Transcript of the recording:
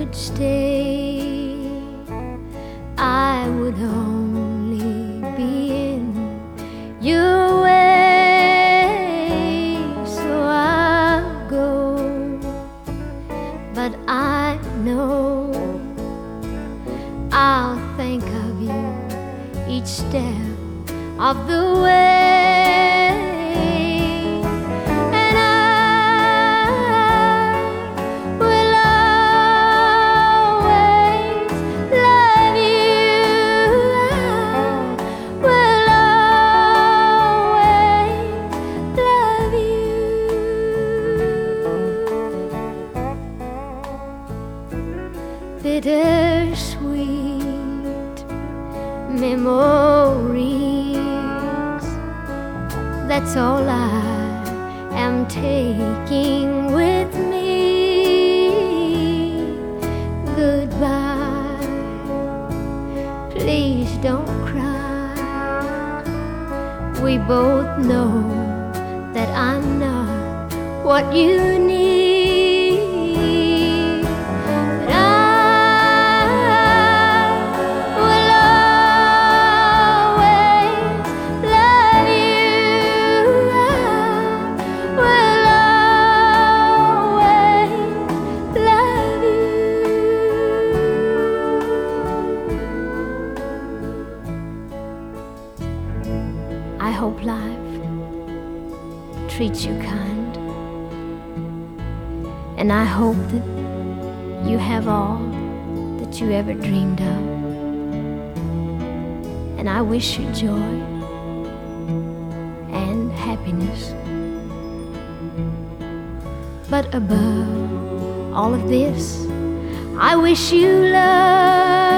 could stay, I would only be in your way. So I'll go, but I know I'll think of you each step of the way. And I will always love you. I will always love you. Bittersweet memories, that's all I am taking with me. Goodbye, please don't cry. We both know that I'm not what you need, but I will always love you. I will always love you. I hope life treats you kind, and I hope that you have all that you ever dreamed of, and I wish you joy and happiness. But above all of this, I wish you love.